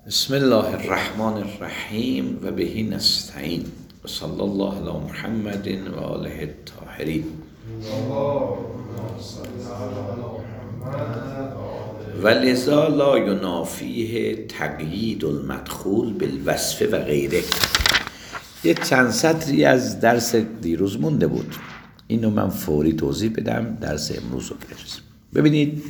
بسم الله الرحمن الرحیم و بهی نستعین و صلی الله علی محمد و آله الطاهرین و لذا لا ینافیه تقیید المدخول بالوصف و غیره. یک چند سطری از درس دیروز مونده بود، اینو من فوری توضیح بدم، درس امروز رو برسیم. ببینید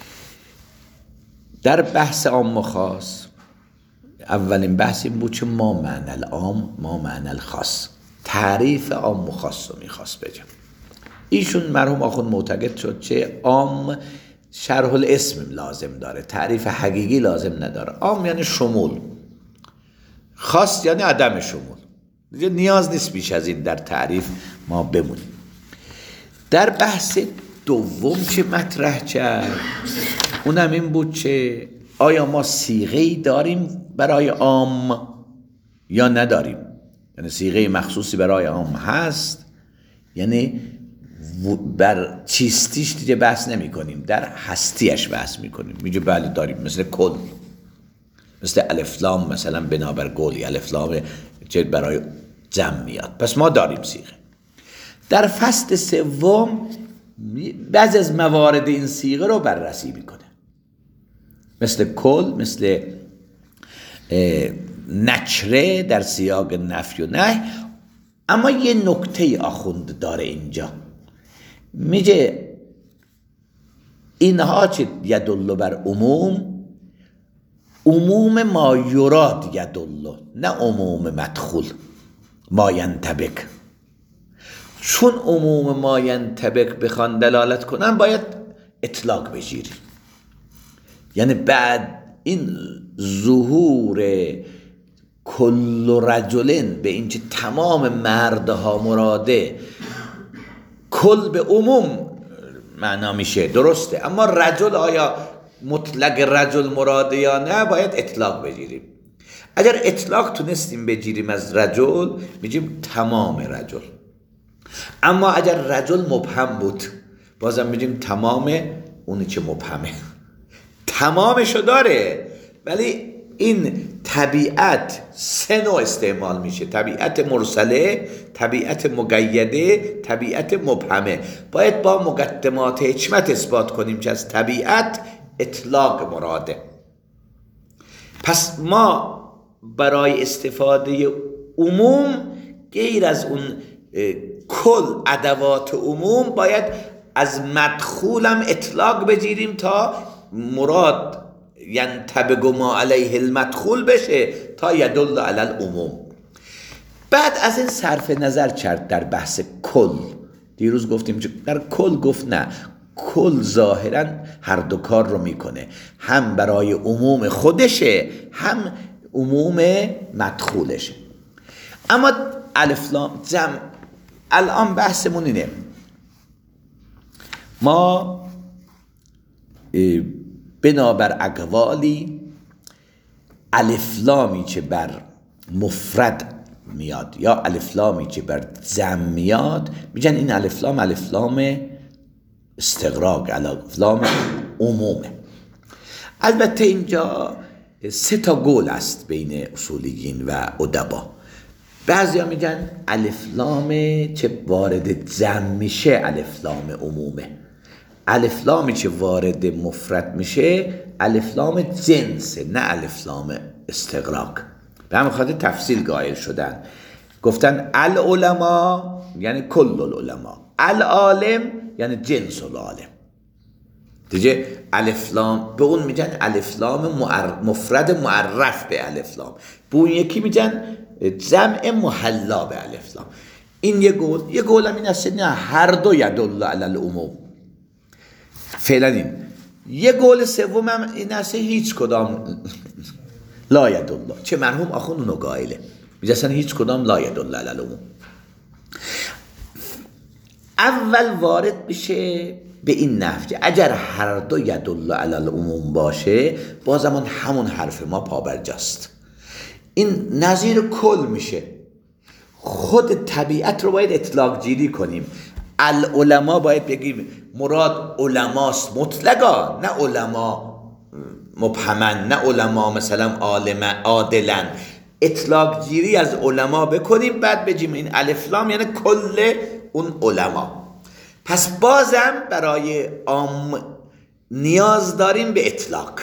در بحث عام و خاص اولین بحث این بود که ما معنی العام ما معنی الخاص، تعریف عام و خاص رو میخواست بگم. ایشون مرحوم آخوند معتقد شد که عام شرح الاسم لازم داره، تعریف حقیقی لازم نداره. عام یعنی شمول، خاص یعنی عدم شمول. دیگه نیاز نیست بیش از این در تعریف ما بمونیم. در بحث دوم که مطرح کرد اونم این بود که آیا ما صیغه‌ای داریم برای عام یا نداریم، یعنی صیغه مخصوصی برای عام هست، یعنی بر چیستیش دیگه بحث نمی کنیم، در هستیش بحث می کنیم. میگه بله داریم، مثل کل، مثل الفلام مثلا بنابر قولی، الفلام که برای جمع میاد، پس ما داریم صیغه. در فصل سوم بعضی از موارد این صیغه رو بررسی میکنه، مثل کل، مثل نکره در سیاق نفی و نهی. اما یه نکته آخوند داره اینجا، میگه اینها چه یدل بر عموم ما یراد یدل، نه عموم مدخول ما ینطبق. چون عموم ما ینطبق بخوان دلالت کنن باید اطلاق بگیریم، یعنی بعد این ظهور کل رجلن به اینکه تمام مردها مراده، کل به عموم معنا میشه، درسته، اما رجل آیا مطلق رجل مراده یا نه، باید اطلاق بگیریم. اگر اطلاق تونستیم بگیریم از رجل میگیم تمام رجل، اما اگر رجل مبهم بود بازم میگیم تمام اونی که مبهمه. تمامشو داره، ولی این طبیعت سه نوع استعمال میشه: طبیعت مرسله، طبیعت مقیده، طبیعت مبهمه. باید با مقدمات حکمت اثبات کنیم که از طبیعت اطلاق مراده. پس ما برای استفاده عموم غیر از اون کل ادوات عموم باید از مدخولم اطلاق بگیریم تا مراد ینطبق ما علیه المدخول بشه، تا یدل علی العموم. بعد از این صرف نظر کرد در بحث کل. دیروز گفتیم که در کل گفت نه، کل ظاهرا هر دو کار رو میکنه، هم برای عموم خودشه هم عموم مدخولشه. اما الف لام جمع الان بحثمون اینه، ما بنابر اقوالی الفلامی که بر مفرد میاد یا الفلامی که بر جمع میاد میگن این الفلام استغراق، الفلام عمومه. البته اینجا سه تا قول است بین اصولیین و ادبا. بعضی ها میگن الفلام که وارد جمع میشه الفلام عمومه، الفلامی که وارد مفرد میشه الفلام جنسه، نه الفلام استغراق. به همین خاطر تفصیل قائل شدن، گفتن العلماء یعنی کل العلماء، العالم یعنی جنس العالم. دیگه الفلام به اون میگن الفلام مفرد معرف به الفلام، به اون یکی میگن جمع محلا به الفلام. این یه قول. یه قول هم این است نه، هر دو یدل علی العموم. فعلا این یه قول سوم هم این است هیچ کدام لا یدل، چه مرحوم آخوند اونو قائله، میگه اصلا هیچ کدام لا یدل علی العموم. اول وارد میشه به این نحو که اگر هر دو یدل علی العموم باشه بازم همون حرف ما پابرجاست. این نظیر کل میشه، خود طبیعت رو باید اطلاق گیری کنیم. العلماء باید بگیم مراد علماست مطلقا، نه علما مبهمن، نه علما مثلا عادلن. اطلاق گیری از علما بکنیم، بعد بگیم این الف لام یعنی کل اون علما. پس بازم برای عام نیاز داریم به اطلاق.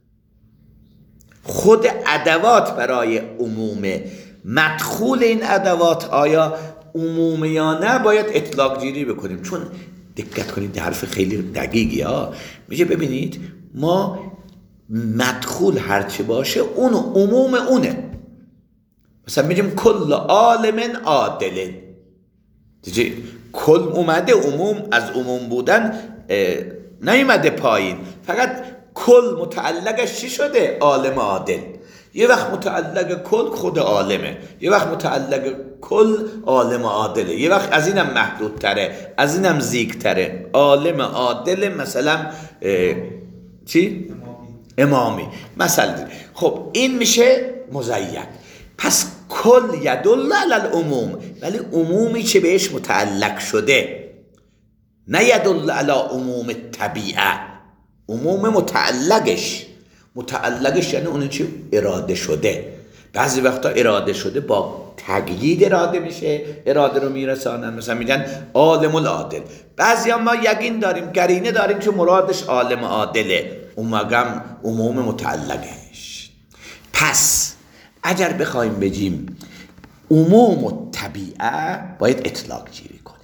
خود ادوات برای عمومه، مدخول این ادوات آیا عمومه یا نه باید اطلاق گیری بکنیم. چون دقت کنید حرف خیلی دقیقی ها، میشه ببینید ما مدخول هرچه باشه اون عموم اونه. مثلا میگیم کل عالم عادل، دیگه کل اومده، عموم از عموم بودن نیومده پایین، فقط کل متعلقش چی شده؟ عالم عادل. یه وقت متعلق کل خود عالمه، یه وقت متعلق کل عالم عادله، یه وقت از اینم محدودتره، از اینم زیگتره. عالم عادل مثلا چی؟ امامی مثلا. خب این میشه مزید. پس کل یدل علی العموم، ولی عمومی که بهش متعلق شده، نه یدل علی عموم طبیعه. عموم متعلقش یعنی اون چی اراده شده. بعضی وقتا اراده شده با تقیید اراده میشه، اراده رو میرسانن، مثلا میگن عالم العادل. بعضی هم ما یقین داریم، قرینه داریم که مرادش عالم عادله، اون مقام عموم متعلقش. پس اگر بخوایم بگیم عموم و طبیعه، باید اطلاق گیری کنیم.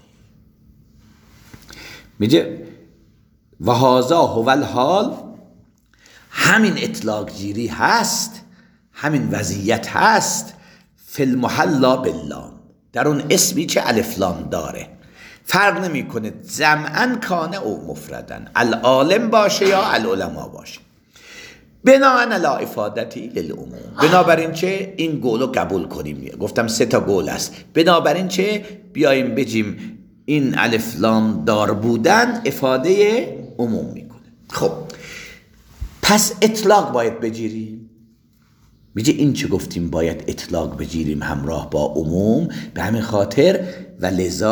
میگه و هذا هو الحال، همین اطلاق گیری هست، همین وضعیت هست فی المحلا باللام، در اون اسمی که الف لام داره. فرق نمی کنه جمعاً کانه او مفردن، العالم باشه یا العلماء باشه. بناءً علی افادتی للعموم، بنابراین چه این قولو قبول کنیم. گفتم 3 تا قول است. بنابراین چه بیاییم بگیم این الف لام دار بودن افاده عموم میکنه. خب پس اطلاق باید بگیریم. میگه این چه گفتیم باید اطلاق بگیریم همراه با عموم، به همین خاطر و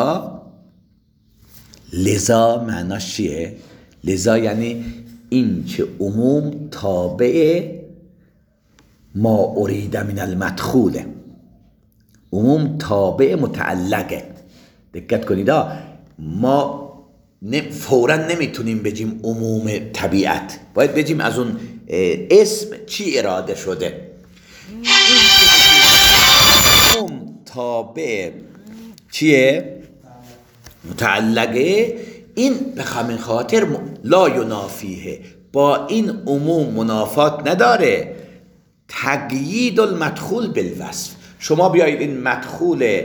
لذا معناش چیه؟ لذا یعنی این که عموم تابع ما ارید من المدخوله، عموم تابع متعلقه. دقت کنید ما فوراً نمیتونیم بگیم عموم طبیعت، باید بگیم از اون اسم چی اراده شده. عموم تابع چیه؟ متعلقه. این به همین خاطر لا ینافیه، با این عموم منافات نداره تقیید المدخول بالوصف. شما بیایید این مدخول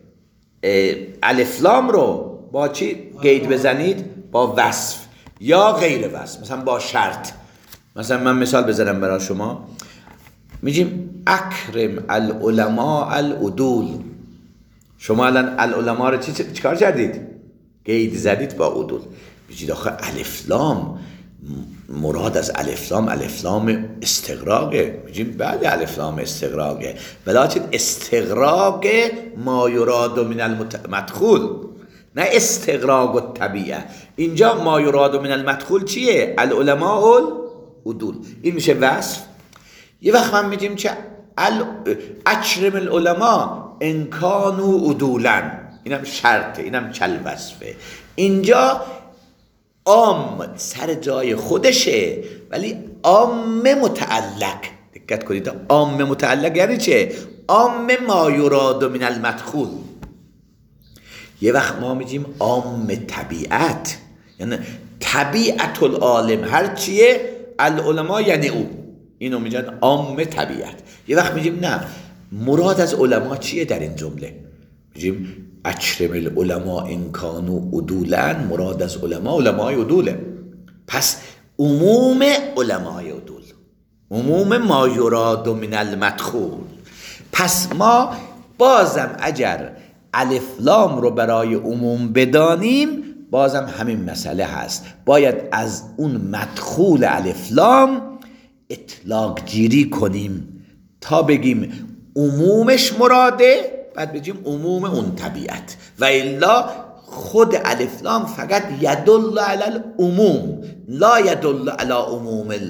الف لام رو با چی قید بزنید؟ با وصف یا غیر وصف، مثلا با شرط. مثلا من مثال بزنم برای شما، میگیم اکرم العلماء العدول. شما الان العلماء رو چیکار کردید؟ قید زدید با عدول. میگید آخه الف لام، مراد از الف لام استغراقه. میگیم بله الف لام استغراقه، ولکن استغراق ما یراد من المدخول، نه استغراق الطبیعه. اینجا ما یراد من المدخول چیه؟ العلماء العدول. این میشه وصف. یه وقت من میگیم که اکرم العلماء ان کانوا عدولا، اینم شرطه، اینم چل وصفه. اینجا عام سر جای خودشه، ولی عام متعلق. دقت کنید عام متعلق یعنی چه؟ عام ما یراد من المدخول. یه وقت ما میگیم عام طبیعت، یعنی طبیعت العالم هر چیه العلماء یعنی او، اینو میگن عام طبیعت. یه وقت میگیم نه، مراد از علما چیه در این جمله؟ میگیم اکرم العلماء ان کانوا عدولا، مراد از علمای عدوله. پس عموم علمای عدول، عموم ما یراد من المدخول. پس ما بازم اگر الف لام رو برای عموم بدانیم، بازم همین مسئله هست، باید از اون مدخول الف لام اطلاق گیری کنیم تا بگیم عمومش مراده، بعد بگیم عموم اون طبیعت. و الا خود الف لام فقط یدل علی العموم، لا یدل علی عموم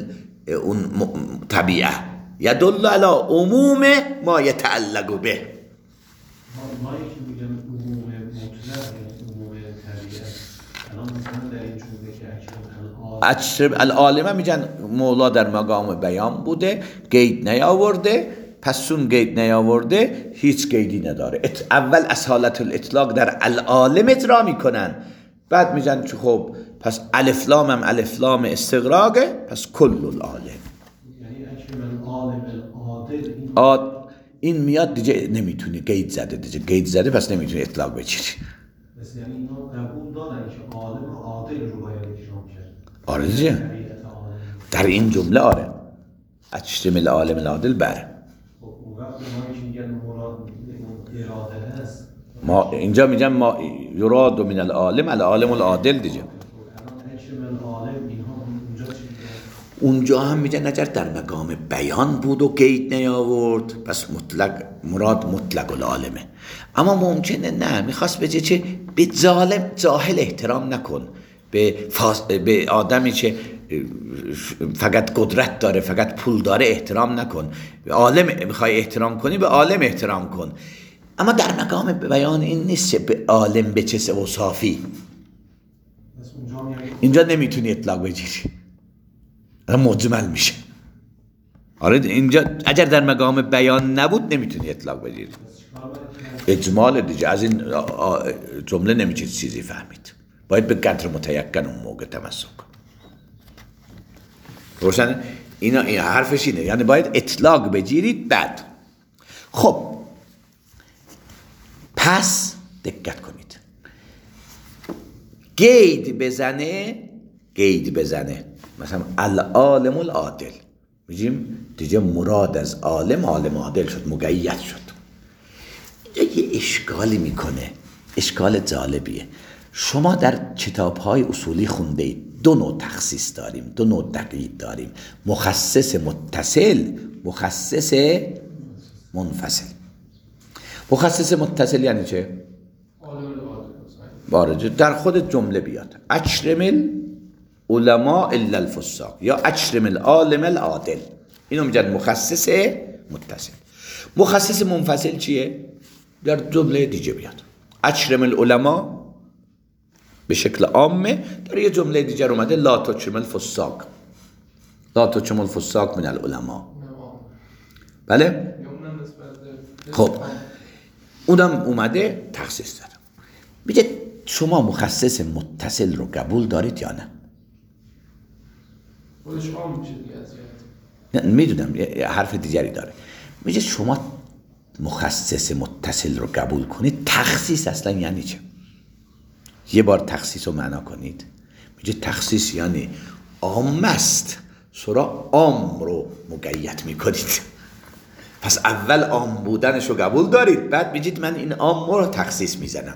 اون طبیعه. یدل علی عموم ما یتعلق به. ما یکی میگم عموم مطلق یا عموم طبیعه. الان مثلا در این جمله که اکرم العالمه میگن مولا در مقام بیان بوده، قید نیاورده، پس چون قید نیاورده هیچ قیدی نداره. اول اصالت الاطلاق در العالم اجرا میکنن، بعد میگن که خب پس الف لام هم الف لام استغراقه، پس کل العالم. یعنی اکرم العالم العادل این میاد دیگه نمیتونی قید زده، دیگه قید زده پس نمیتونی اطلاق بچینی. پس یعنی اینا قبول دارن که عالم عادل رو باید اکرام کرد. آره دیگه در این جمله آره اکرم العالم العادل بره. خب اون وقت ما که میگن مراد اراده هست، ما اینجا میگن ما یراد من العالم العالم العادل دیگه. اونجا هم میگن اگر در مقام بیان بود و قید نیاورد پس مطلق مراد مطلق العالمه. اما ممکنه نه میخواست بگه چه به ظالم جاهل احترام نکن، به آدمی که فقط قدرت داره فقط پول داره احترام نکن. به عالم میخوای احترام کنی به عالم احترام کن. اما در مقام بیان این نیست که به عالم به چه اوصافی. اینجا نمیتونی اطلاق بگیری، مجمل میشه. آره اینجا اگر در مقام بیان نبود نمیتونی اطلاق بگیری، اجمال دیگه. از این جمله نمیشه چیزی فهمید، باید به قدر متیقن اون موقع تمسک کن. روشن؟ این حرفش اینه، یعنی باید اطلاق بگیرید بعد. خب پس دقت کنید، قید بزنه مثلا العالم العادل، میگیم دیگه مراد از عالم عالم عادل شد، مقید شد. اینجا یه اشکالی میکنه، اشکال جالبیه. شما در کتاب‌های اصولی خونده اید دو نوع تخصیص داریم، دو نوع تقیید داریم، مخصص متصل، مخصص منفصل. مخصص متصل یعنی چه؟ بارجه در خود جمله بیاد اکرم العلماء الا الفساق یا اکرم العالم العادل، اینو میگن مخصص متصل. مخصص منفصل چیه؟ در جمله دیگه بیاد اکرم العلماء به شکل عامه، در یه جمله دیگه اومده لا تکرم الفساق، لا تکرم الفساق من العلماء. بله؟ خب اونم اومده تخصیص داره. میگه شما مخصص متصل رو قبول دارید یا نه؟ خودش عام میشه دیگه. میدونم یه حرف دیگری داره. میگه شما مخصص متصل رو قبول کنید، تخصیص اصلا یعنی چه؟ یه بار تخصیص رو معنا کنید. میگه تخصیص یعنی عام است، سرا عام رو مقید میکنید. پس اول عام بودنش رو قبول دارید، بعد میگید من این عام رو تخصیص میزنم.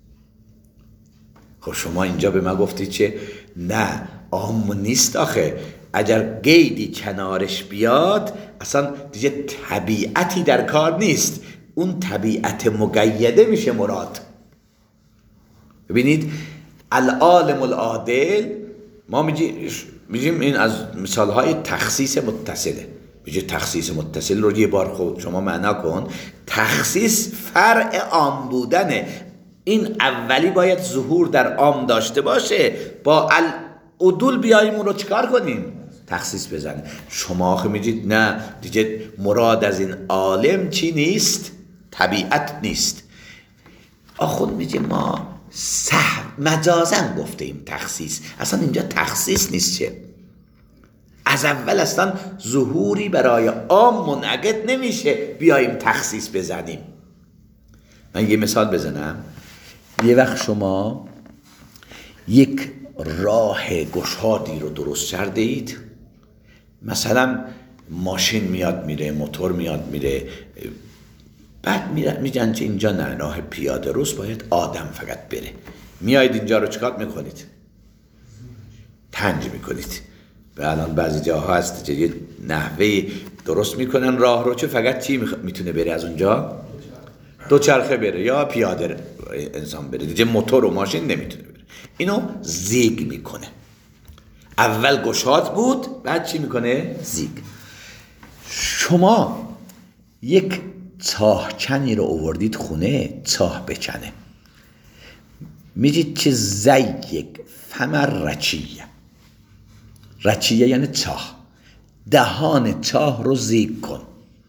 خب شما اینجا به من گفتید که نه عام نیست آخه، اگر قیدی کنارش بیاد اصلا دیگه طبیعتی در کار نیست، اون طبیعت مقیده میشه مراد. ببینید العالم العادل ما میگیم این از مثالهای تخصیص متصله. میگه تخصیص متصل رو یه بار خود شما معنا کن، تخصیص فرع عام بودنه. این اولی باید ظهور در عام داشته باشه، با العدول بیاییم اون رو چکار کنیم؟ تخصیص بزنه. شما آخه میگید نه دیگه مراد از این عالم چی نیست؟ طبیعت نیست. آخون میگه ما مجازن گفته ایم تخصیص، اصلا اینجا تخصیص نیست. چه از اول اصلا ظهوری برای عام منعقد نمیشه بیاییم تخصیص بزنیم. من یه مثال بزنم. یه وقت شما یک راه گشادی رو درست کرده اید، مثلا ماشین میاد میره، موتور میاد میره، بعد میگن که اینجا نه راه پیاده روست، باید آدم فقط بره. میایید اینجا رو چکار میکنید؟ تنج میکنید. و الان بعضی جاها هست که یه نحوه درست میکنن راه رو که فقط چی میتونه بره از اونجا؟ دوچرخه بره یا پیاده انسان بره، دیگه موتور و ماشین نمیتونه بره. اینو زیگ میکنه. اول گشاد بود، بعد چی میکنه؟ زیگ. شما یک چاهچنی رو آوردید خونه، چاه بچنه، میگید که زیگ فمر رچیه. رچیه یعنی چاه، دهان چاه رو زیگ کن.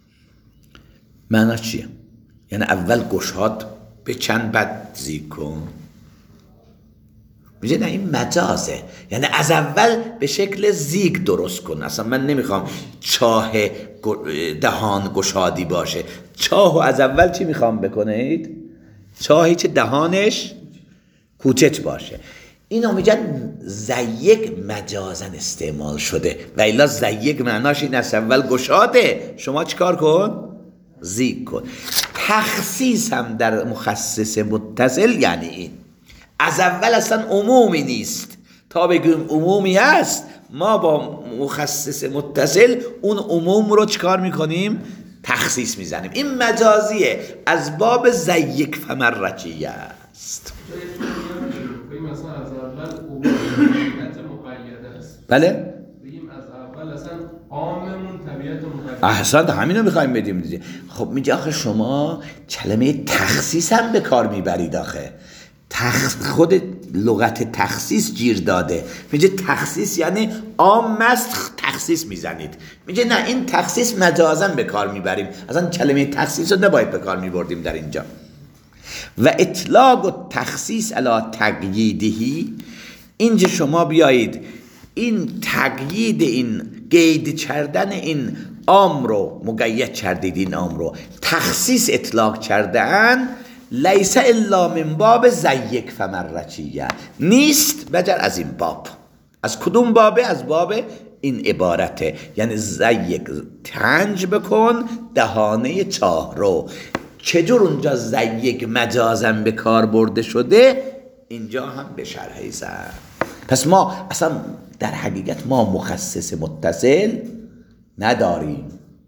معنی چیه؟ یعنی اول گشاد بچن بعد زیگ کن. میگه نه این مجازه، یعنی از اول به شکل زیگ درست کن. اصلا من نمیخوام چاه دهان گشادی باشه. چاهو از اول چی میخوام بکنید؟ چاهی که دهانش کوچک باشه. اینو میگن زیگ مجازن استعمال شده، و الا زیگ معناش این است اول گشاده، شما چیکار کن؟ زیگ کن. تخصیص هم در مخصص متصل یعنی این، از اول اصلا عمومی نیست، تا بگیم عمومی هست ما با مخصص متصل اون عموم رو چیکار میکنیم؟ تخصیص میزنیم. این مجازیه، از باب زیگ فمر رچیه است. مثلا از اول عمومیت مقیده است. بله؟ بگیم از اول اصلا عاممون طبیعت مقیده. احسن، همینو میخوایم بدیم. خب میگه آخه شما کلمه تخصیص هم به کار میبرید. آخه خود لغت تخصیص گیر داده. میگه تخصیص یعنی عام است، تخصیص میزنید. میگه نه، این تخصیص مجازن به کار میبریم، اصلا کلمه تخصیص رو نباید به کار میبردیم در اینجا. و اطلاق و تخصیص علی تقییدهی، اینجا شما بیایید این تقیید، این قید کردن این عام رو مقید کردید، این عام رو تخصیص اطلاق کردن، لیس الا من باب زیگ فمر رچیه، نیست مگر از این باب. از کدوم بابه؟ از باب این عبارته، یعنی زیگ تنج بکن دهانه چاه رو. چجور اونجا زیگ مجازن به کار برده شده، اینجا هم به شرحی زد. پس ما اصلا در حقیقت ما مخصص متصل نداریم.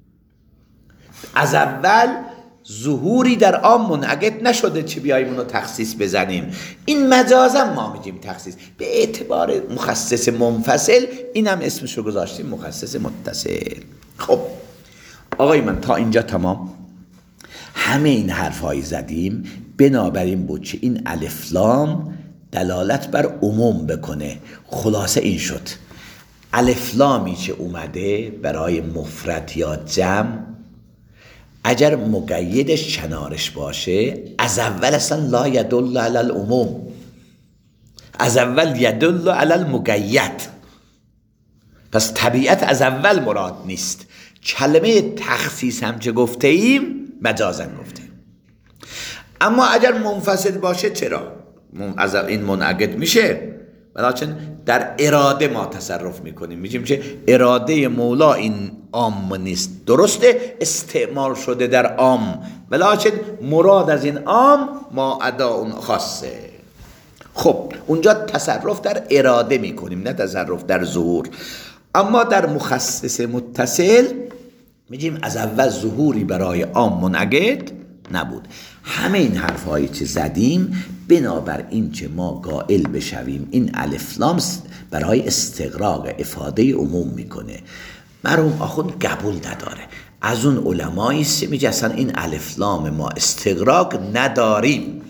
از اول ظهوری در عام منعقد نشده چه بیاییم اونو تخصیص بزنیم. این مجازن ما میگیم تخصیص، به اعتبار مخصص منفصل این هم اسمشو گذاشتیم مخصص متصل. خب آقای من تا اینجا تمام. همه این حرفایی زدیم بنابراین بود که این الف لام دلالت بر عموم بکنه. خلاصه این شد الف لامی که اومده برای مفرد یا جمع، اگر مقیدش کنارش باشه، از اول اصلا لا یدل علی العموم، از اول یدل علی المقید. پس طبیعت از اول مراد نیست. کلمه تخصیص هم که گفته ایم مجازن گفته. اما اگر منفصل باشه چرا؟ از این منعقد میشه، بلکن در اراده ما تصرف میکنیم، میگیم که اراده مولا این عام نیست. درسته استعمال شده در عام، بلکن مراد از این عام ما ادا اون خاصه. خب اونجا تصرف در اراده میکنیم، نه تصرف در ظهور. اما در مخصص متصل میگیم از اول ظهوری برای عام منعقد نبود. همه این حرفایی که زدیم بنابر این که ما قائل بشویم این الف لام برای استغراق افاده عموم میکنه. مرحوم آخوند قبول نداره، از اون علمایی است میگه اصلا این الف لام ما استغراق نداریم،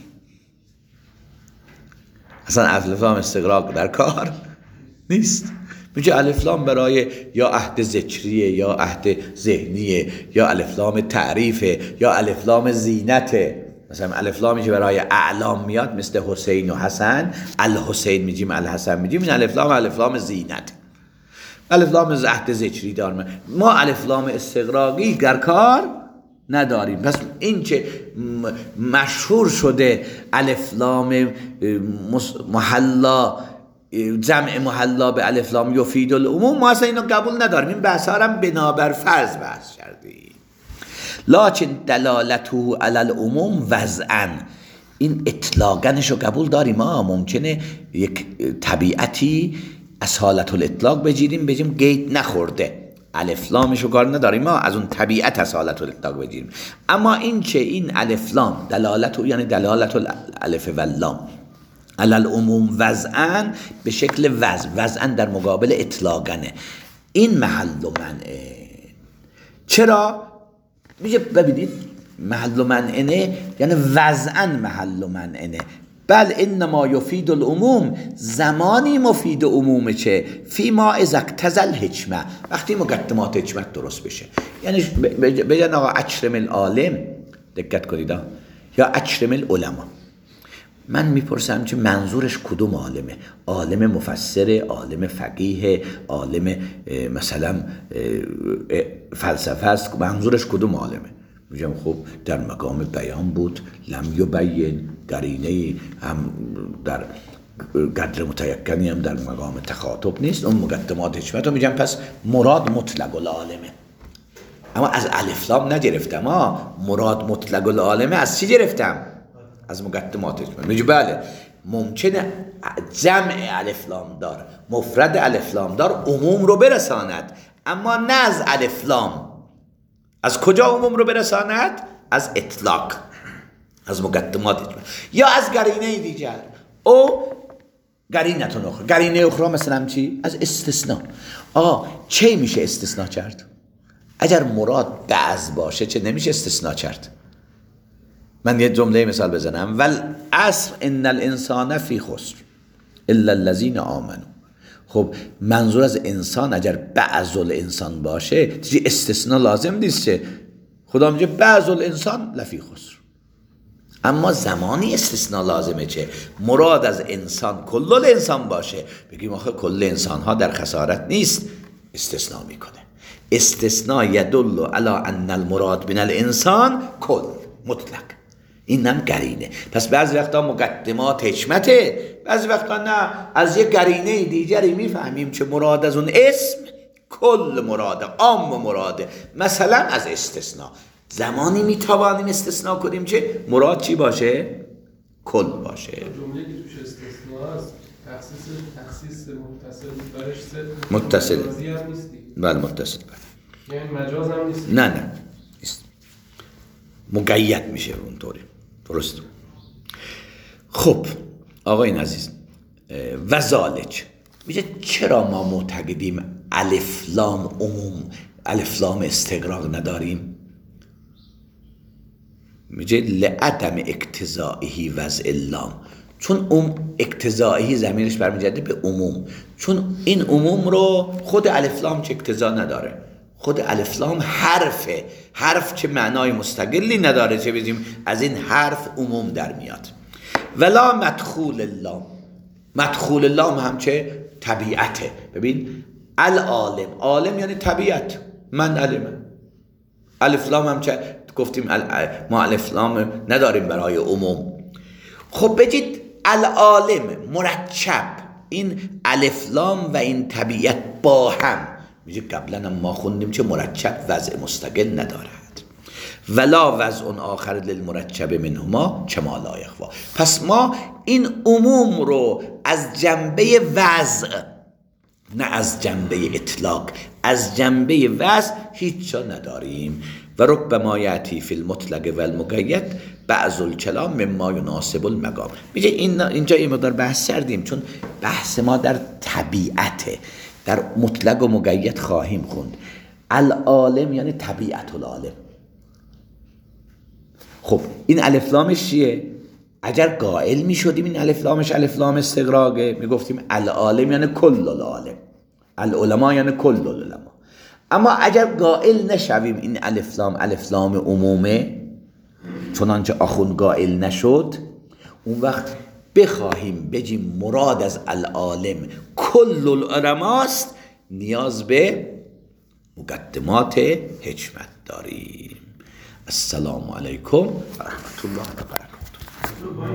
اصلا الف لام استغراق در کار نیست. میگه الف لام برای یا عهد ذکریه یا عهد ذهنیه یا الف لام تعریفه یا الف لام زینته. مثلا الف لامی که برای اعلام میاد مثل حسین و حسن، الحسین میگیم الحسن میگیم، این الف لام زینت، الف لام عهد ذکری داریم. ما الف لام استغراقی در کار نداریم. پس این که مشهور شده الف لام محلا، جمع محلا به الف لام یفید العموم، ما اصلا اینو قبول نداریم. این بحث ها هم بنابر فرض بحث کردیم. لکن دلالته علی العموم وضعا، این اطلاقنشو قبول داریم. ما ممکنه یک طبیعتی از حالت الاطلاق بگیریم قید نخورده، الف لامشو کار نداریم، ما از اون طبیعت از حالت الاطلاق بگیریم. اما این که این الف لام دلالت، یعنی دلالت الالف و اللام علل عموم وضعن به شکل وضعن در مقابل اطلاقنه. این محل و منعه. چرا؟ میگه ببینید محل و منعنه یعنی وضعن محل و منعنه. بل انما یفید العموم، زمانی مفید عمومه چه فی ما اذا اقتضى الحکمه، وقتی مقدمات حکمت درست بشه. یعنی بگن آقا اکرم العالم، دقت کنید یا اکرم العلماء، من میپرسم که منظورش کدوم عالمه؟ عالم مفسر، عالم فقیه، عالم مثلا فلسفه است، منظورش کدوم عالمه؟ میگم خب در مقام بیان بود، لم یبین، قرینه هم در قدر متیقنی هم در مقام تخاطب نیست، اون مقدمات حکمت رو میگم پس مراد مطلق العالمه. اما از الف لام نگرفتم، مراد مطلق العالمه از چی گرفتم؟ از مقدمات حکمت. میگه بله ممکنه جمع الف لام دار، مفرد الف لام دار عموم رو برساند، اما نه از الف لام. از کجا عموم رو برساند؟ از اطلاق، از مقدمات حکمت یا از قرینه دیگر. او قرینتون اخرى، قرینه اخرى مثلا چی؟ از استثناء. چه میشه استثناء کرد؟ اگر مراد بعض باشه چه نمیشه استثناء کرد؟ من یه جمله مثال بزنم، والعصر ان الانسان فی خسر الا الذین آمنوا. خب منظور از انسان اگر بعض الانسان باشه دیگه استثناء لازم نیست چه؟ خدا میگه بعض الانسان لفی خسر. اما زمانی استثناء لازمه چه؟ مراد از انسان کل الانسان باشه، بگیم آخه کل انسان ها در خسارت نیست، استثناء میکنه. استثناء یدل علی ان المراد من الانسان کل مطلق، این هم قرینه. پس بعضی وقتا مقدمات حکمته، بعضی وقتا نه، از یک قرینه دیگری میفهمیم که مراد از اون اسم کل مراده، عام مراده. مثلا از استثناء زمانی میتوانیم استثناء کنیم که مراد چی باشه؟ کل باشه. جمله که توش استثناء است تخصیص متصل برش متصل. بله متصل. یعنی مجاز هم نیست. نه نیست. مقید میشه اونطوری. درست. خب آقای عزیز، وذالک میگه چرا ما معتقدیم الف لام عموم، الف لام استغراق نداریم؟ میگه لعدم اقتضائه وضع اللام، چون اقتضائه ضمیرش برمیگرده به عموم، چون این عموم رو خود الف لام چه اقتضا نداره. خود الف لام حرف که معنای مستقلی نداره چه بگیم از این حرف عموم در میاد. ولا مدخول اللام، مدخول اللام هم چه؟ طبیعته. ببین العالم، عالم یعنی طبیعت، من علمه. الف لام هم چه گفتیم؟ ما الف لام نداریم برای عموم. خب بگید العالم مرکب، این الف لام و این طبیعت با هم، میگه قبلا هم ما خوندیم که مرکب وضع مستقل ندارد. ولا وضع آخر للمرکب منهما کما لا یخفی. پس ما این عموم رو از جنبه وضع، نه از جنبه اطلاق، از جنبه وضع هیچ جا نداریم. و ربما یأتی فی المطلق و المقید بعض الکلام مما یناسب المقام. میگه اینجا این مقدار بحث کردیم، چون بحث ما در طبیعته، در مطلق و مقید خواهیم خوند. العالم یعنی طبیعت العالم. خب این الف لامش چیه؟ اگر قائل می شدیم این الف لامش الف لام استغراقه، می گفتیم العالم یعنی کل العالم، العلماء یعنی کل العلماء. اما اگر قائل نشویم این الف لام عمومه، چنانچه آخون قائل نشد، اون وقت بخواهیم بگیم مراد از العالم کل العلماست، نیاز به مقدمات حکمت داریم. السلام علیکم و رحمت الله و برکاته.